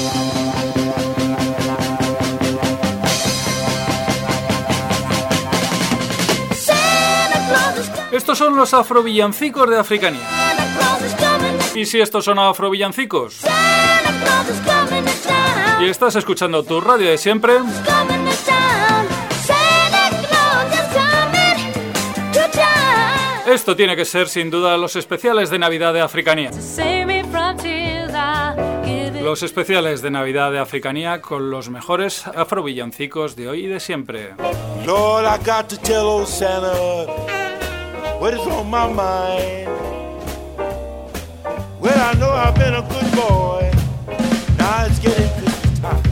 Estos son los afrovillancicos de Africania. ¿Y si estos son afrovillancicos? Y estás escuchando tu radio de siempre. Esto tiene que ser sin duda los especiales de Navidad de Africania. Los especiales de Navidad de Africania con los mejores afrovillancicos de hoy y de siempre. Lord, I got to tell old Santa what is on my mind. Well, I know I've been a good boy. Now it's getting Christmas time.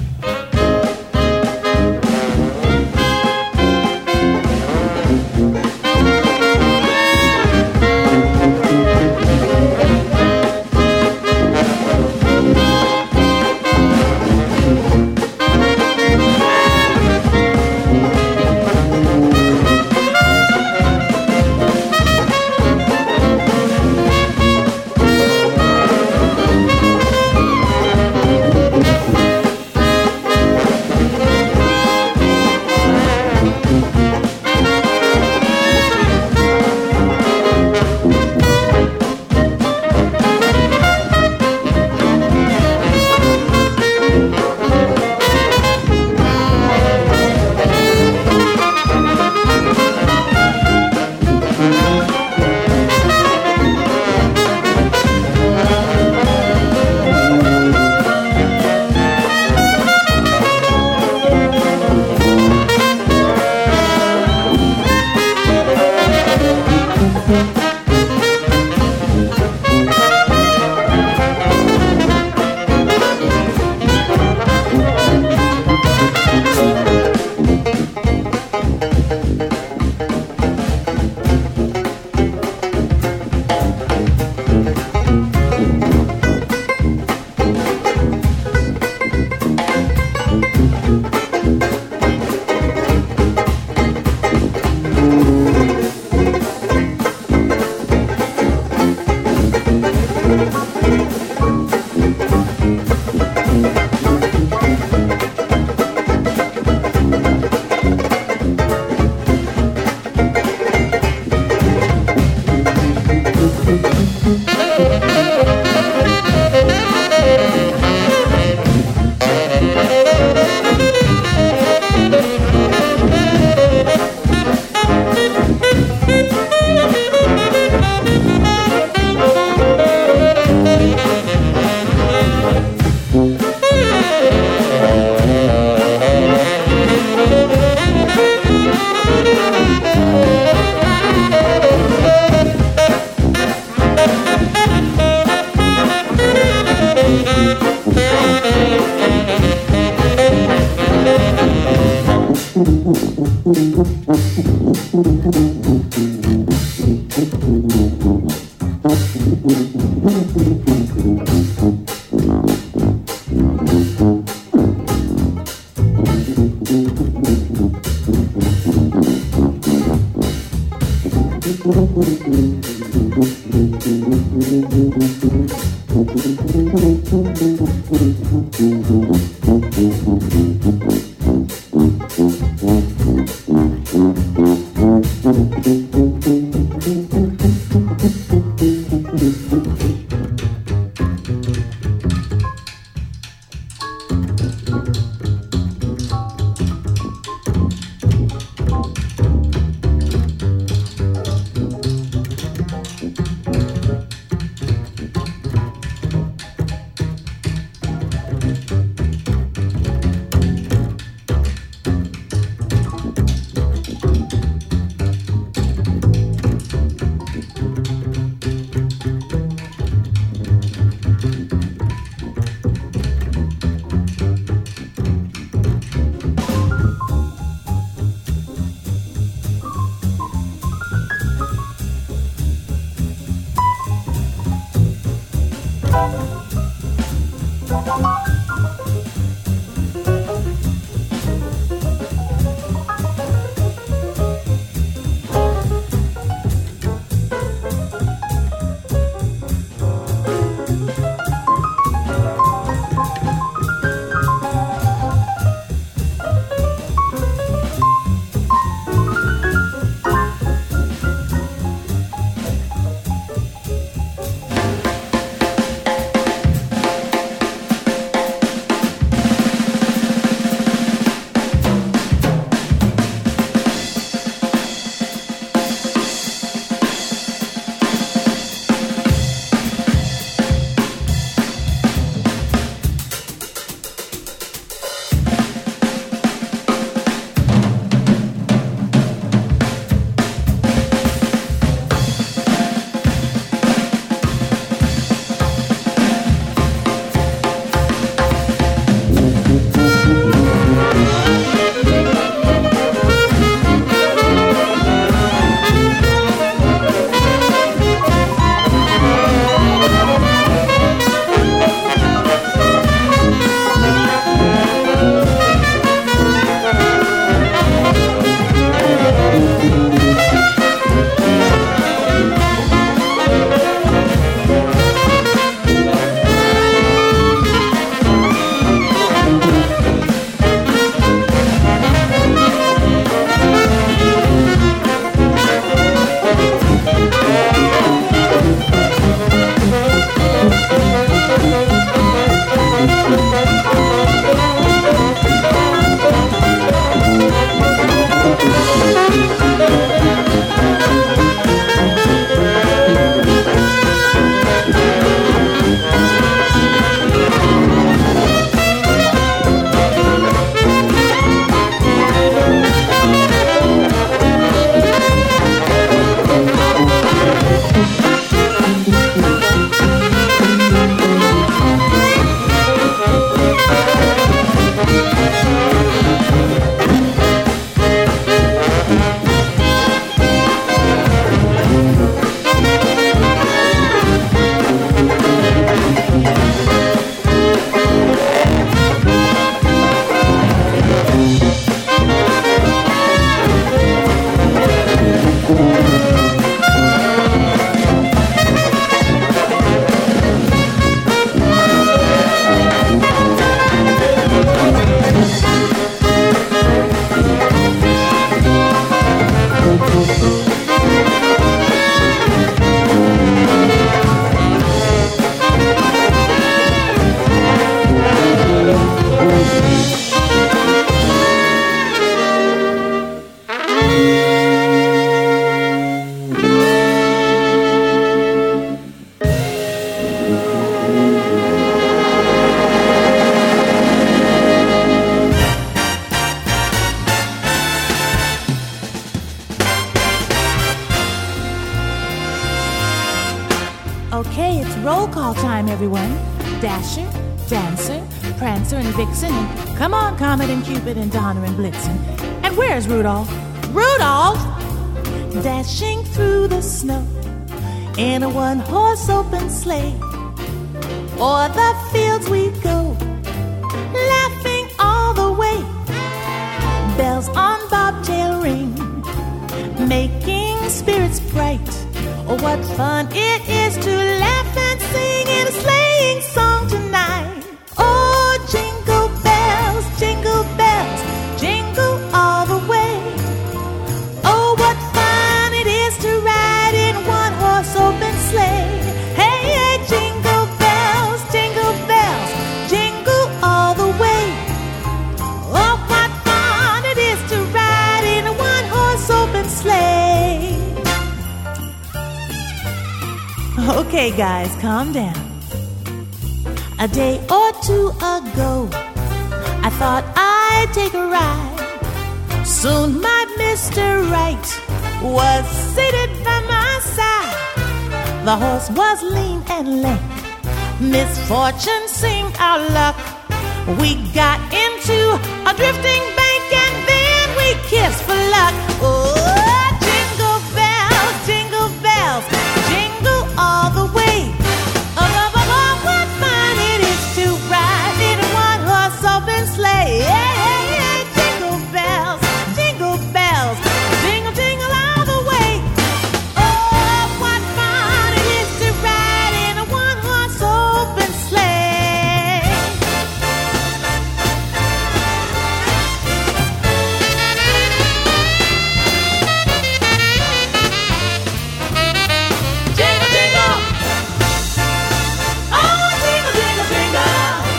time, everyone. Dasher, Dancer, Prancer, and Vixen, and come on, Comet and Cupid and Donner and Blitzen. And where's Rudolph? Rudolph! Dashing through the snow in a one-horse open sleigh. O'er the fields we go, laughing all the way. Bells on bobtail ring, making spirits bright. Oh, what fun it is to laugh and sing in a sleighing song tonight. Oh, jingle bells, jingle bells, jingle all the way. Oh, what fun it is to ride in one horse open sleigh. Hey, hey, jingle bells, jingle bells, jingle all the way. Oh, what fun it is to ride in a one horse open sleigh. Okay, guys, calm down. A day or two ago, I thought I'd take a ride. Soon my Mr. Right was seated by my side. The horse was lean and lank. Misfortune seemed our luck. We got into a drifting bank and then we kissed for luck. Oh, jingle bells, jingle bells, jingle all the way. Oh, oh, oh, oh, what fun it is to ride in a one-horse open sleigh. Hey, hey, hey, jingle bells, jingle, jingle all the way. Oh, what fun it is to ride in a one-horse open sleigh. Jingle, jingle. Oh, jingle, jingle, jingle.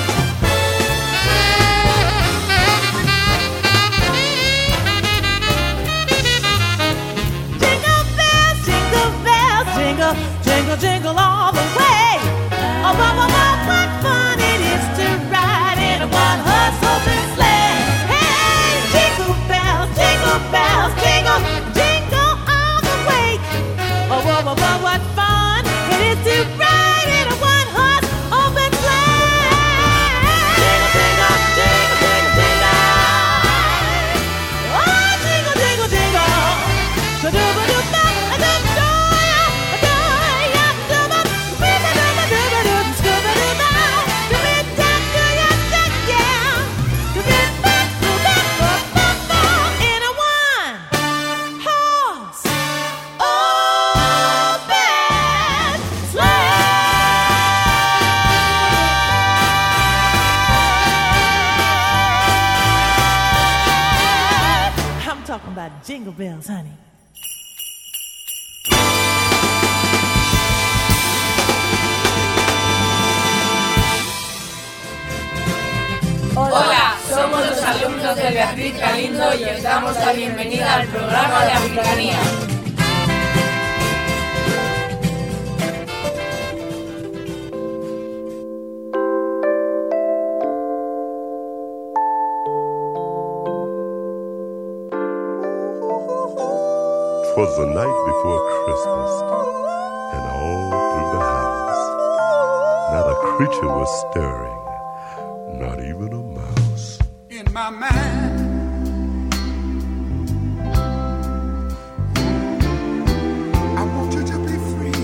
Jingle bells, jingle bells, jingle, jingle, jingle all the way. Oh, oh, oh, oh, what fun it is to ride in a one-horse open sleigh. Hey, jingle bells, jingle, jingle all the way. Oh, oh, oh, oh, what fun it is to ride in a one-horse open sleigh. Jingle, jingle, jingle, jingle, jingle. Oh, jingle, jingle, jingle. Ba-do-ba-do-ba, a-dum-do-ya, a-do-ya, a-dum-ba, ba-da-dum-ba-do-ba-do, scooba-doo-ba, do-be-da-do-ya, da-ya, do-be-ba-do-ba-ba-ba-ba, in a one-horse open sleigh. I'm talking about jingle bells, honey. Hola, somos los alumnos de Beatriz Galindo y os damos la bienvenida al programa de Africanía. Twas the night before Christmas, and all through the house, not a creature was stirring, not even a mouse. In my mind, I want you to be free.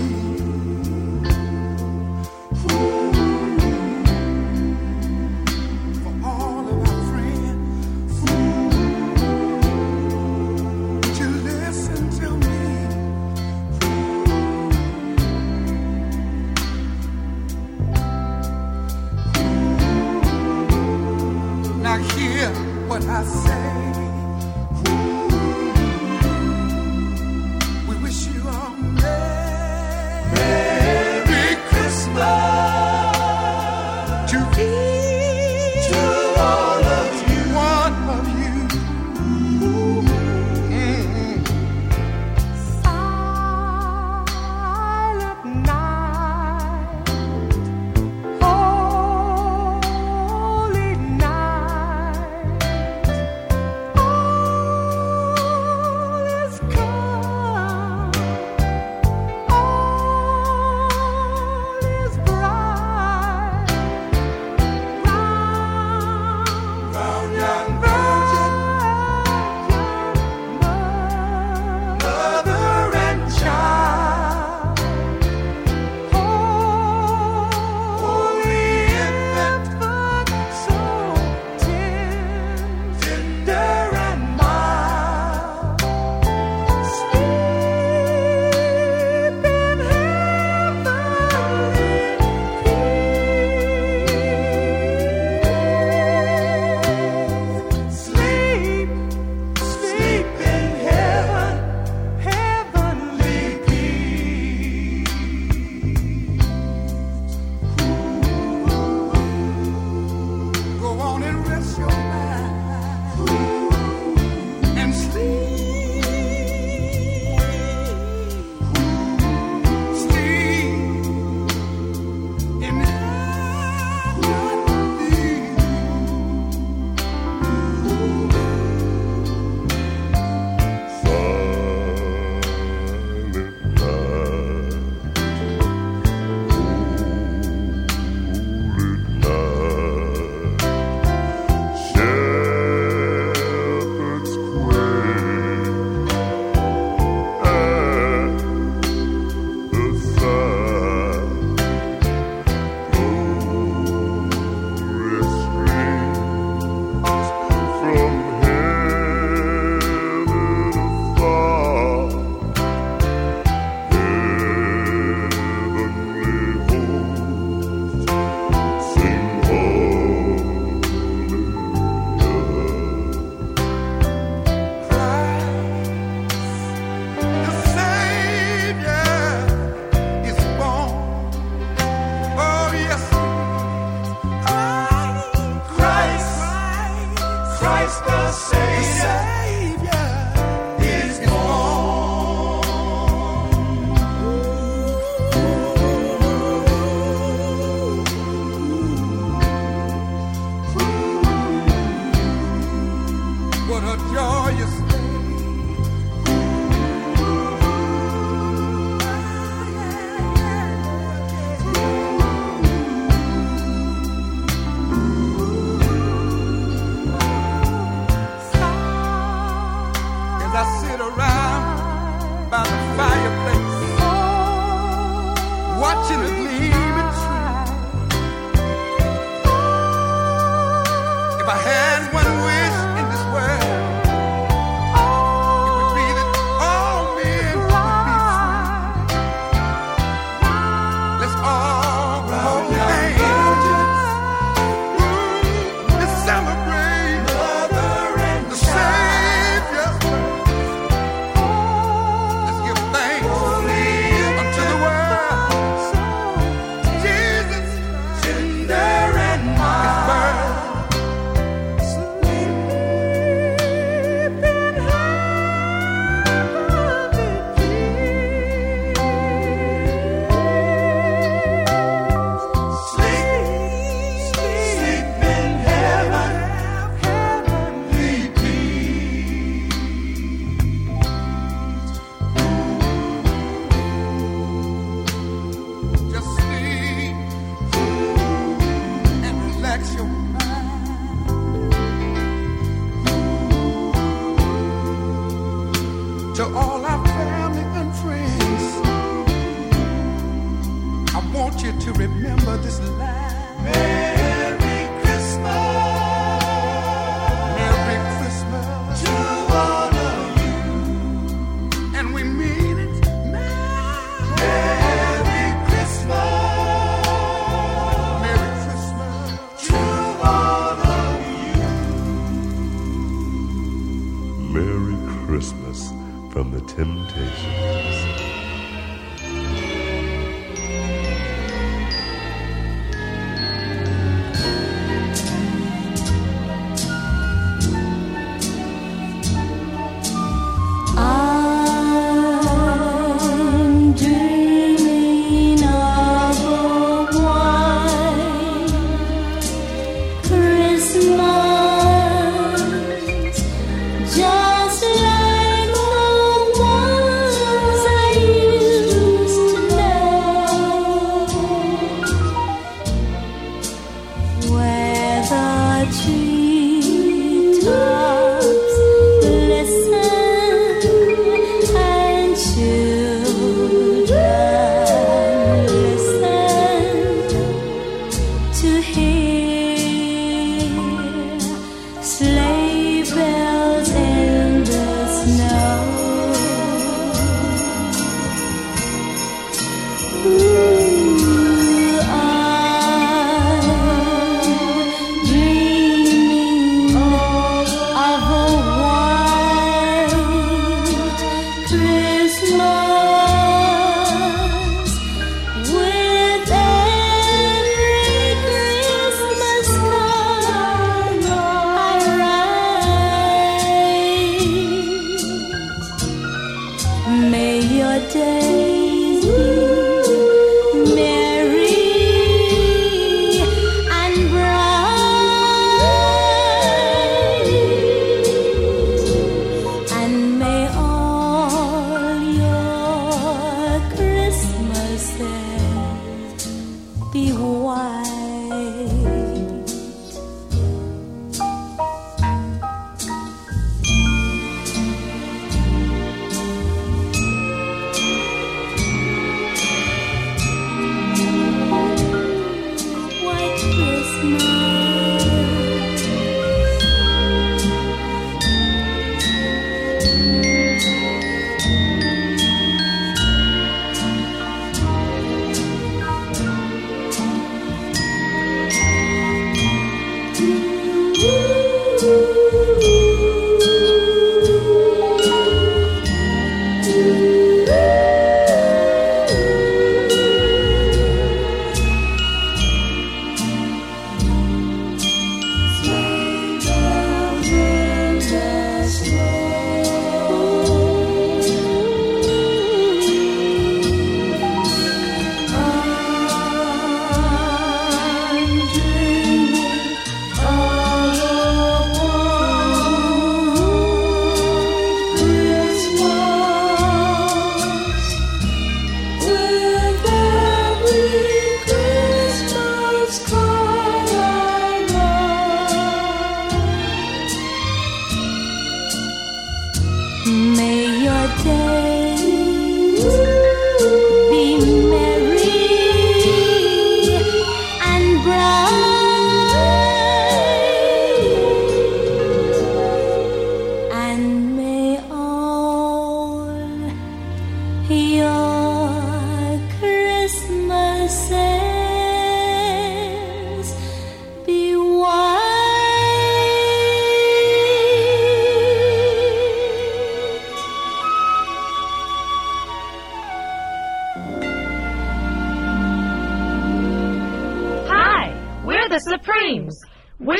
For all of our friends, would you listen to me? Now hear what I say. We wish you a Merry Christmas to each one of you. Silent night, holy night.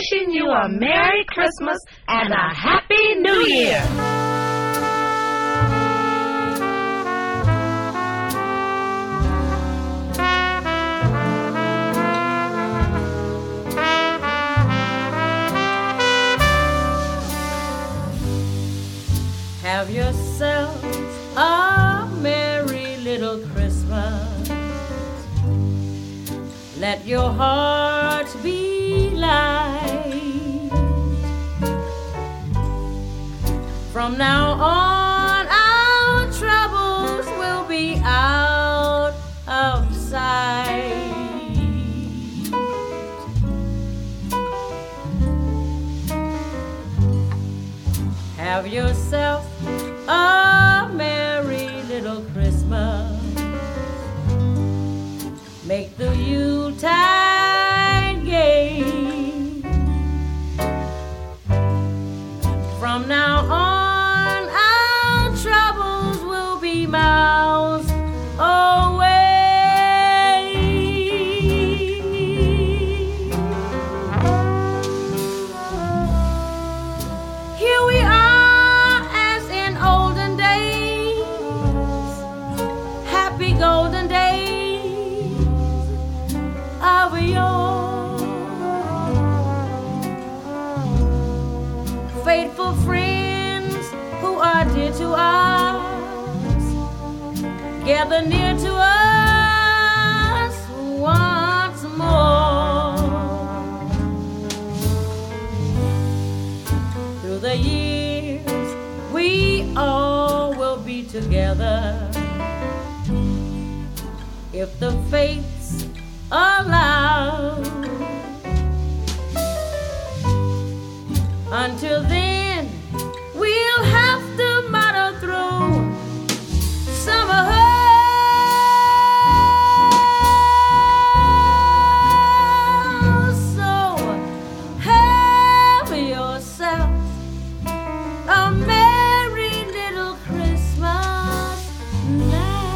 wishing you a Merry Christmas and a Happy New Year. Have yourself a merry little Christmas. Let your heart be light. From now on, our troubles will be out of sight. Have yourself a merry little Christmas. Make the Yuletide gay. From now on, our troubles will be miles away. Here we are as in olden days, happy golden days of yore. Faithful friends who are dear to us, gather near to us once more. Through the years, we all will be together, if the fates allow. Until then, we'll have to muddle through summer hell. So have yourself a merry little Christmas now.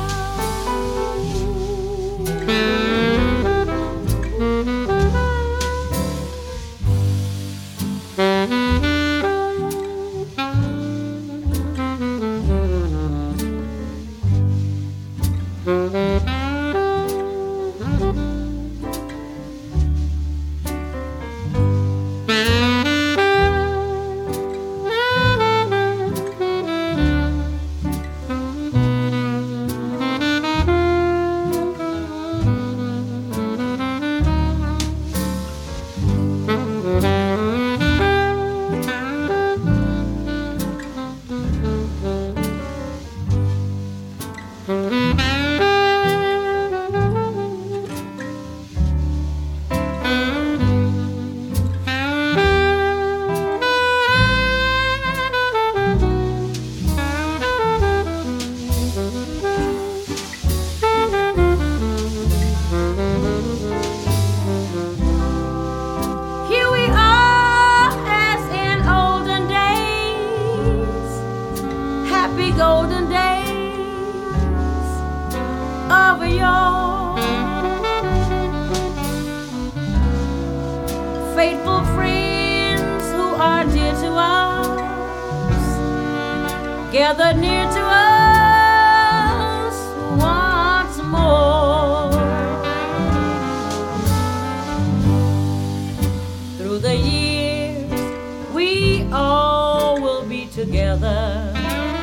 Faithful friends who are dear to us, gather near to us once more. Through the years, we all will be together,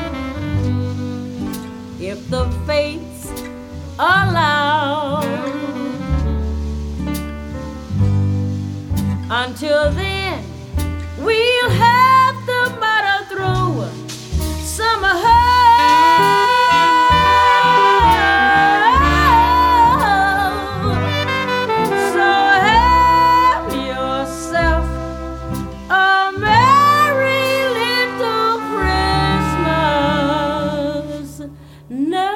if the fates allow. Until then, we'll have to muddle through summer hell. So have yourself a merry little Christmas now.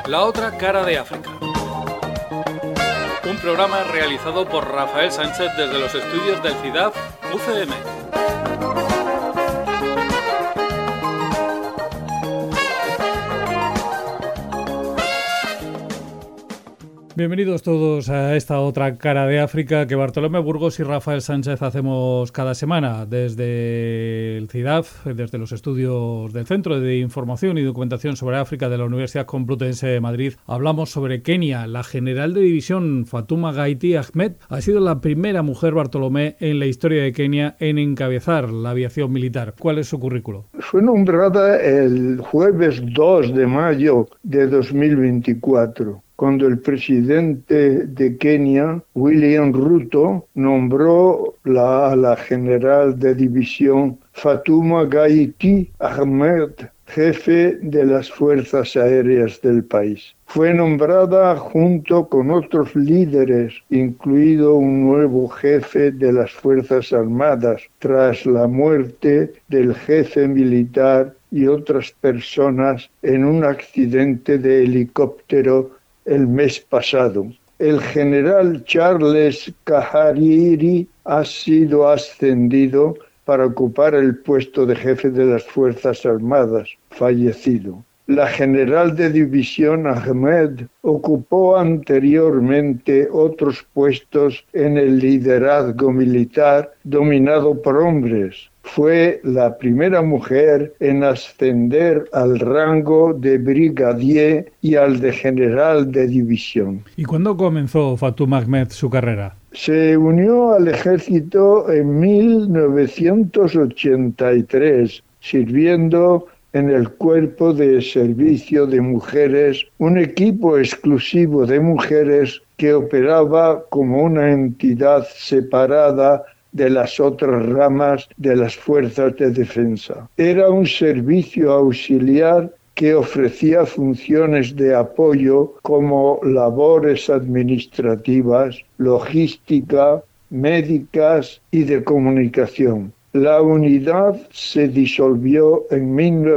La otra cara de África. Un programa realizado por Rafael Sánchez desde los estudios del CIDAF UCM. Bienvenidos todos a esta otra cara de África que Bartolomé Burgos y Rafael Sánchez hacemos cada semana desde el CIDAF, desde los estudios del Centro de Información y Documentación sobre África de la Universidad Complutense de Madrid. Hablamos sobre Kenia. La general de división Fatuma Gaiti Ahmed ha sido la primera mujer, Bartolomé, en la historia de Kenia en encabezar la aviación militar. ¿Cuál es su currículo? Fue nombrada el jueves 2 de mayo de 2024. Cuando el presidente de Kenia, William Ruto, nombró a la general de división Fatuma Gaiti Ahmed jefe de las fuerzas aéreas del país. Fue nombrada junto con otros líderes, incluido un nuevo jefe de las Fuerzas Armadas, tras la muerte del jefe militar y otras personas en un accidente de helicóptero el mes pasado. El general Charles Kahariri ha sido ascendido para ocupar el puesto de jefe de las Fuerzas Armadas, fallecido. La general de división Ahmed ocupó anteriormente otros puestos en el liderazgo militar dominado por hombres. Fue la primera mujer en ascender al rango de brigadier y al de general de división. ¿Y cuándo comenzó Fatuma Ahmed su carrera? Se unió al ejército en 1983, sirviendo en el Cuerpo de Servicio de Mujeres, un equipo exclusivo de mujeres que operaba como una entidad separada de las otras ramas de las fuerzas de defensa. Era un servicio auxiliar que ofrecía funciones de apoyo como labores administrativas, logística, médicas y de comunicación. La unidad se disolvió en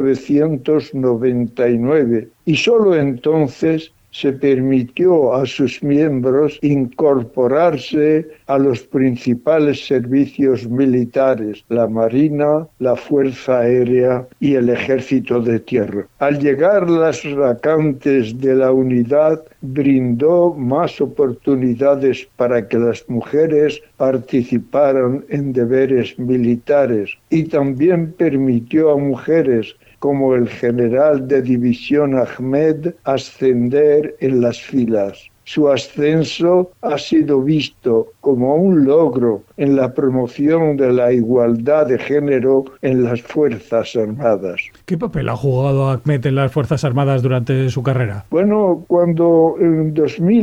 1999 y solo entonces se permitió a sus miembros incorporarse a los principales servicios militares, la Marina, la Fuerza Aérea y el Ejército de Tierra. Al llegar las vacantes de la unidad, brindó más oportunidades para que las mujeres participaran en deberes militares y también permitió a mujeres como el general de división Ahmed ascender en las filas. Su ascenso ha sido visto como un logro en la promoción de la igualdad de género en las Fuerzas Armadas. ¿Qué papel ha jugado Ahmed en las Fuerzas Armadas durante su carrera? Bueno, cuando en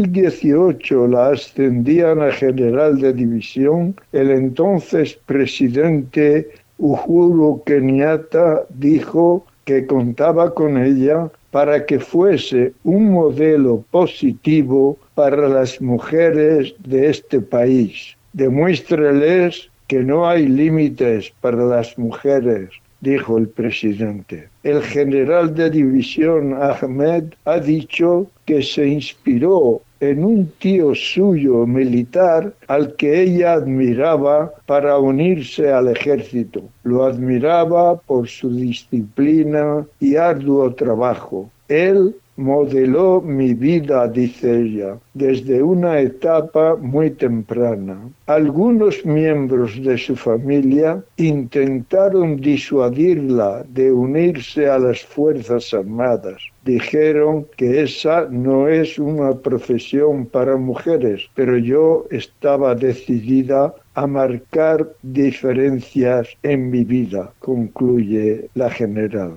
2018 la ascendían a general de división, el entonces presidente Uhuru Kenyatta dijo que contaba con ella para que fuese un modelo positivo para las mujeres de este país. Demuéstreles que no hay límites para las mujeres, dijo el presidente. El general de división Ahmed ha dicho que se inspiró en un tío suyo militar al que ella admiraba para unirse al ejército. Lo admiraba por su disciplina y arduo trabajo. Él modeló mi vida, dice ella, desde una etapa muy temprana. Algunos miembros de su familia intentaron disuadirla de unirse a las Fuerzas Armadas. Dijeron que esa no es una profesión para mujeres, pero yo estaba decidida a marcar diferencias en mi vida, concluye la general.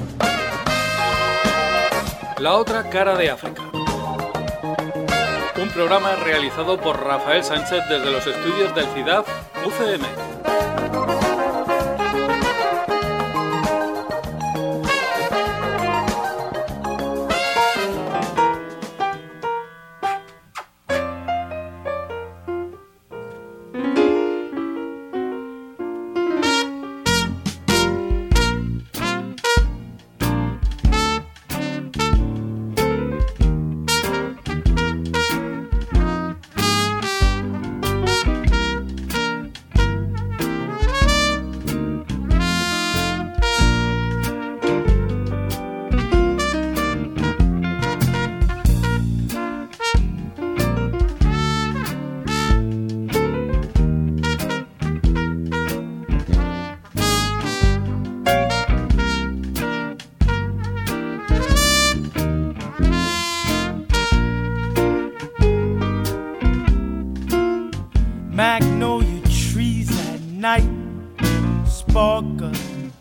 La otra cara de África. Un programa realizado por Rafael Sánchez desde los estudios del CIDAF UCM.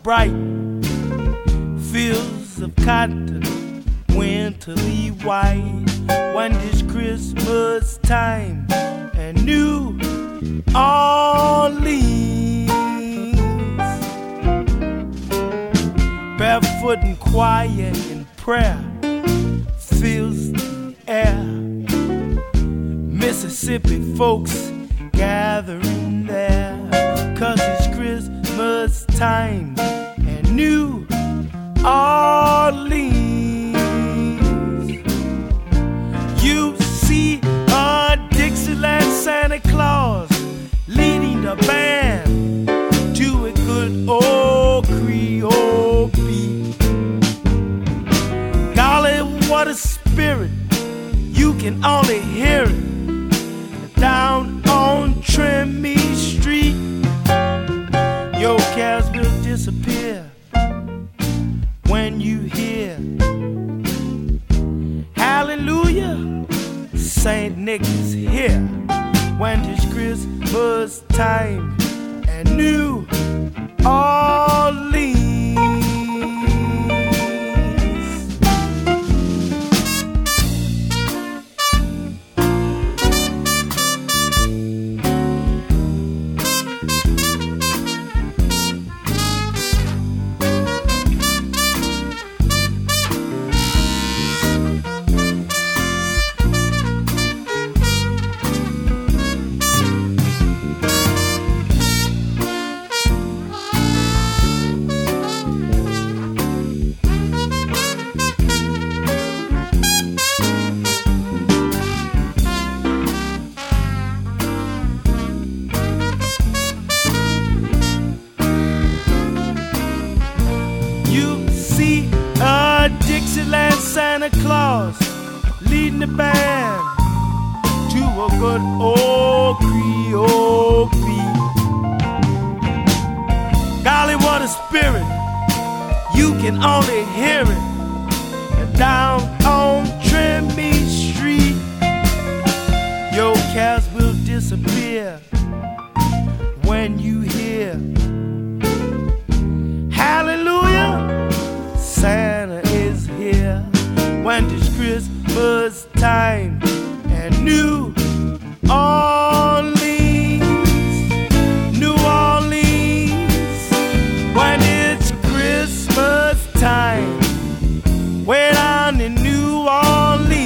bright. Fields of cotton, winterly white. When this Christmas time and New Orleans, barefoot and quiet in prayer fills the air. Mississippi folks gathering there, 'cause it's Christmas time and New Orleans. You see a Dixieland Santa Claus leading the band to a good old Creole beat. Golly, what a spirit, you can only hear it down on Trimmy Street. Your cares will disappear when you hear hallelujah, Saint Nick is here. When it's Christmas time and New Orleans. Santa Claus leading the band to a good old Creole beat. Golly, what a spirit, you can only hear it down on Trimmy Street. Your cares will disappear when you hear hallelujah, Santa is here. When it's Christmas time and New Orleans, New Orleans. When it's Christmas time, way down in New Orleans.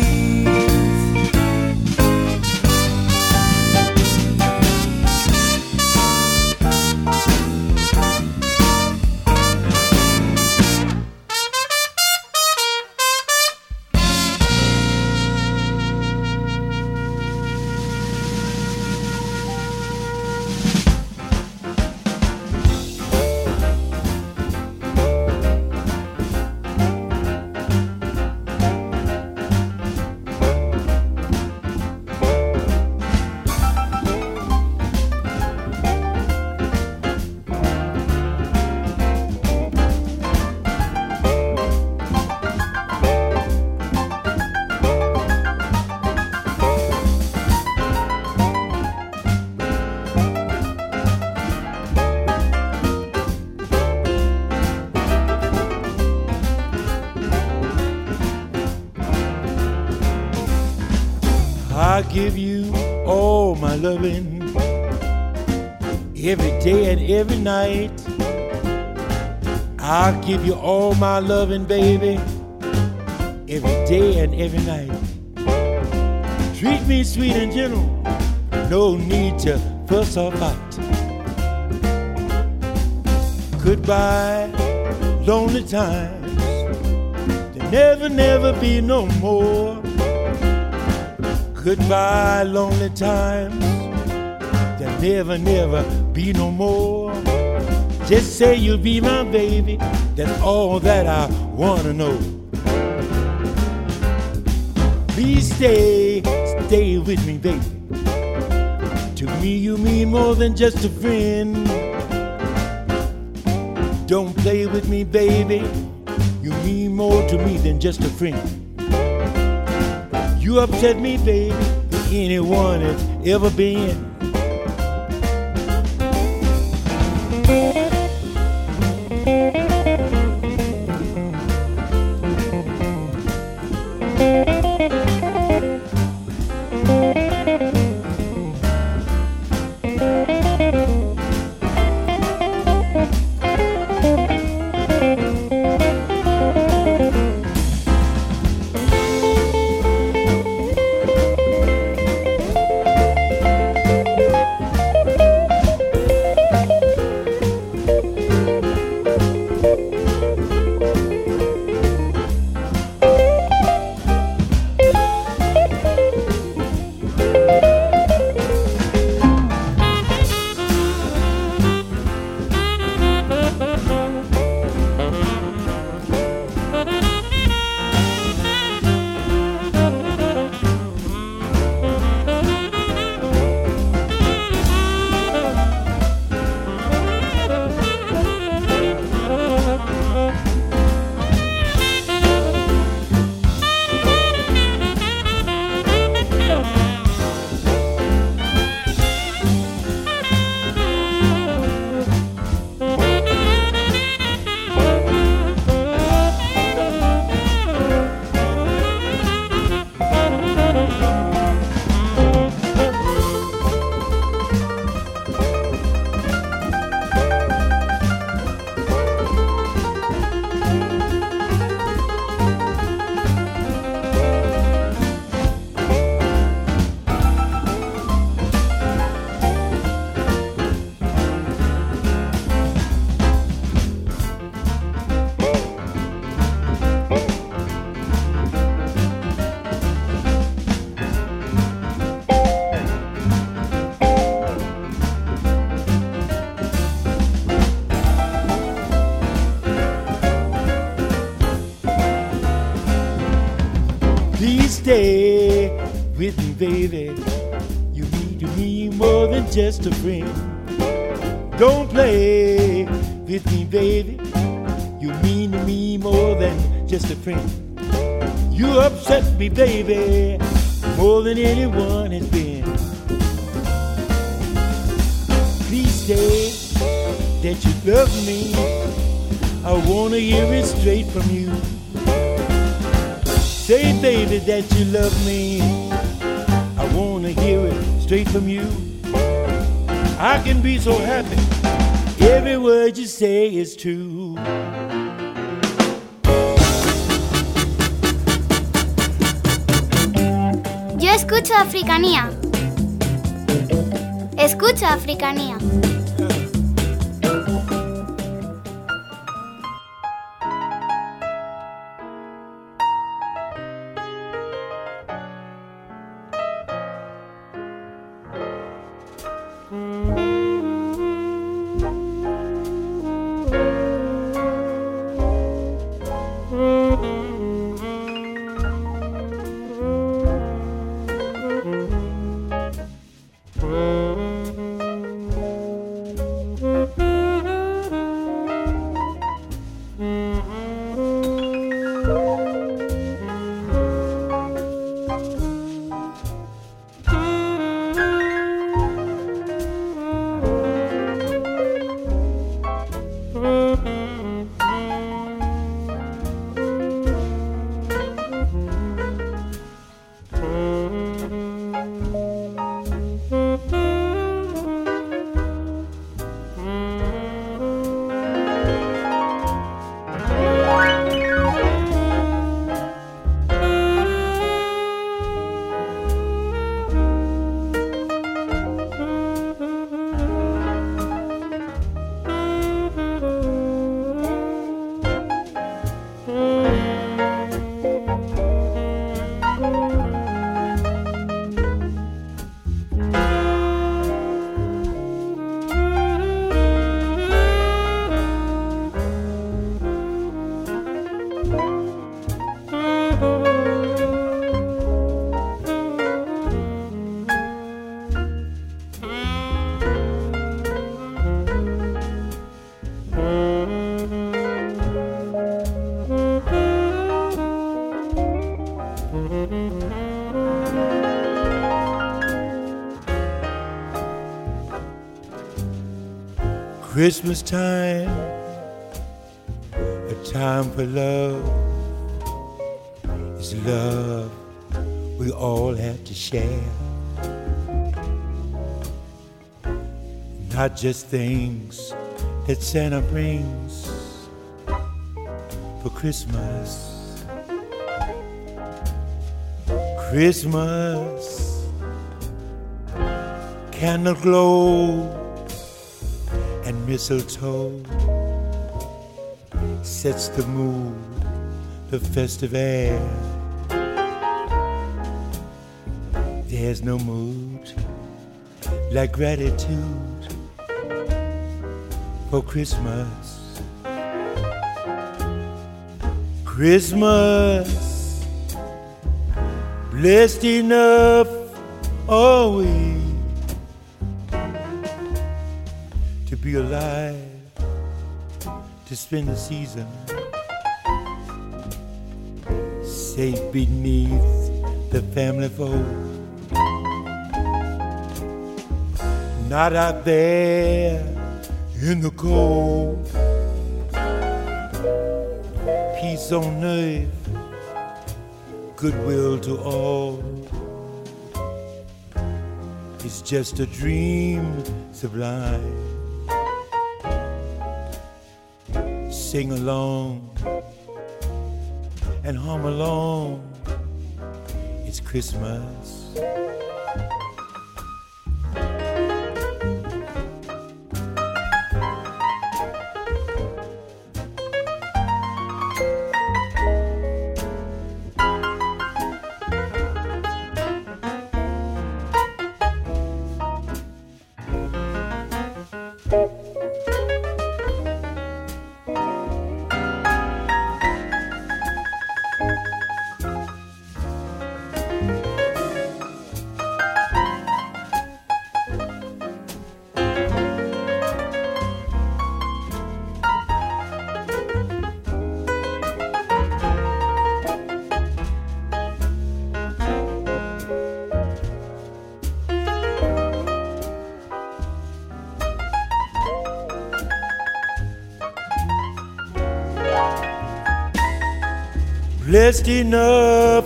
I give you all my loving every day and every night. I'll give you all my loving, baby, every day and every night. Treat me sweet and gentle, no need to fuss or fight. Goodbye, lonely times, there'll never, never be no more. Goodbye, lonely times, there'll never, never be no more. Just say you'll be my baby, that's all that I wanna know. Please stay with me, baby. To me you mean more than just a friend. Don't play with me, baby, you mean more to me than just a friend. You upset me, baby, than anyone has ever been. Stay with me, baby. You mean to me more than just a friend. Don't play with me, baby. You mean to me more than just a friend. You upset me, baby, more than anyone has been. Please say that you love me. I wanna hear it straight from you. Say, baby, that you love me. I wanna hear it straight from you. I can be so happy. Every word you say is true. Yo escucho Africanía. Escucho Africanía. Christmas time Time for love is love we all have to share. Not just things that Santa brings for Christmas. Christmas, candle glow and mistletoe sets the mood, the festive air. There's no mood like gratitude for Christmas. Christmas, blessed enough are we to be alive, to spend the season safe beneath the family fold. Not out there in the cold. Peace on earth, goodwill to all. It's just a dream sublime. Sing along and hum along. It's Christmas. Blessed enough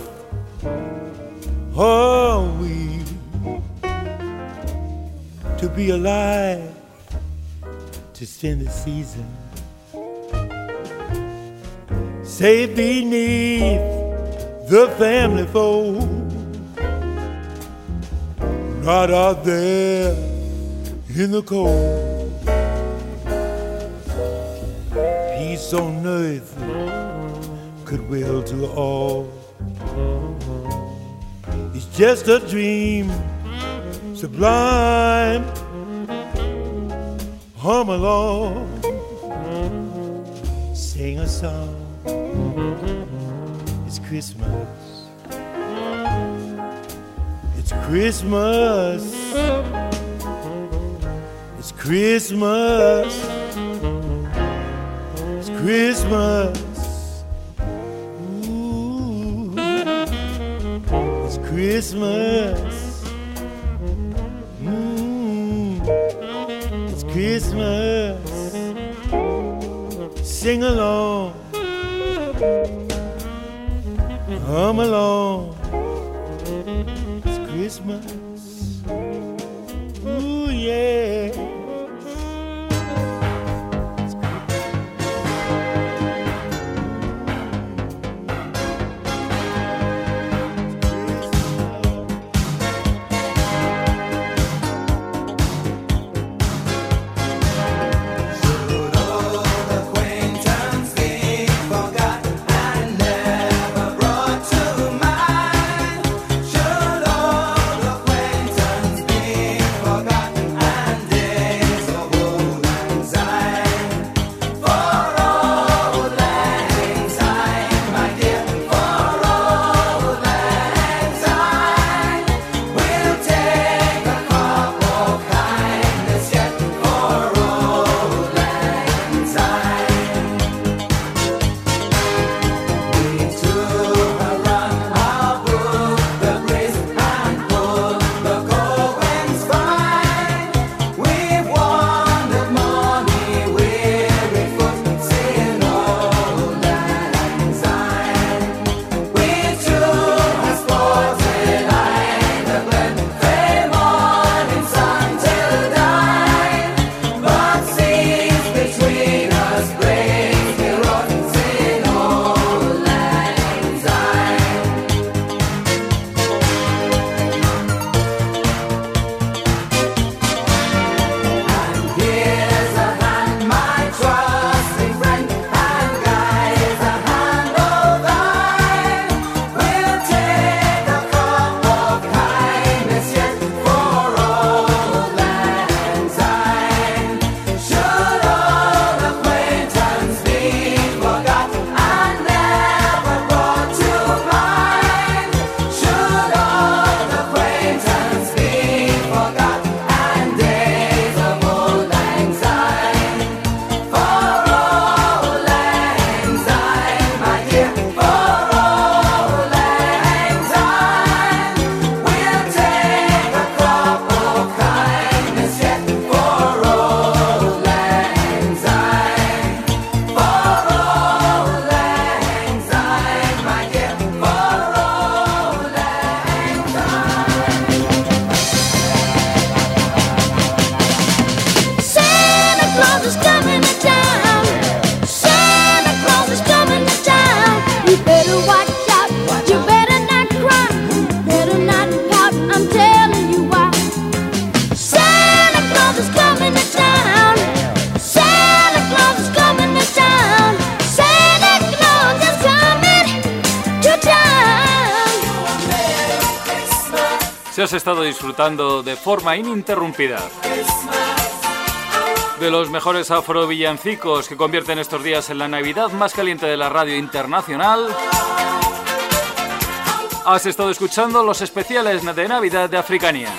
are we to be alive, to spend the season safe beneath the family fold. Not out there in the cold. Peace on earth, goodwill to all. It's just a dream sublime. Hum along, sing a song. It's Christmas. It's Christmas. It's Christmas. It's Christmas. Christmas, it's Christmas. Sing along, hum along. It's Christmas. Ooh yeah. And Si has estado disfrutando de forma ininterrumpida de los mejores afrovillancicos que convierten estos días en la Navidad más caliente de la radio internacional, has estado escuchando los especiales de Navidad de Africania.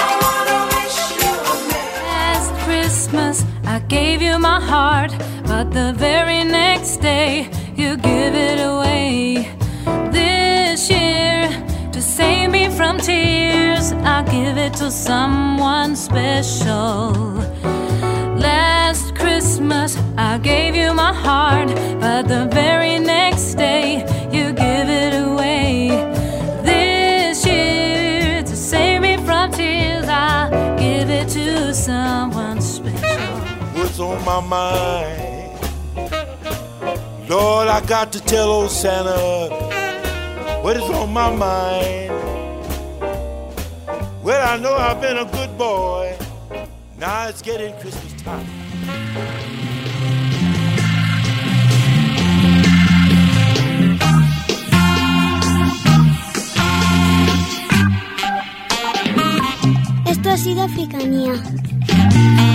Last Christmas I gave you my heart, but the very next day you give it away. This year, to save me from tears, I'll give it to someone special. Last Christmas I gave you my heart, but the very next day you give it away. This year, to save me from tears, I'll give it to someone special. What's on my mind? Lord, I got to tell old Santa what is on my mind. Well, I know I've been a good boy. Now it's getting Christmas time. Esto ha sido Africanía.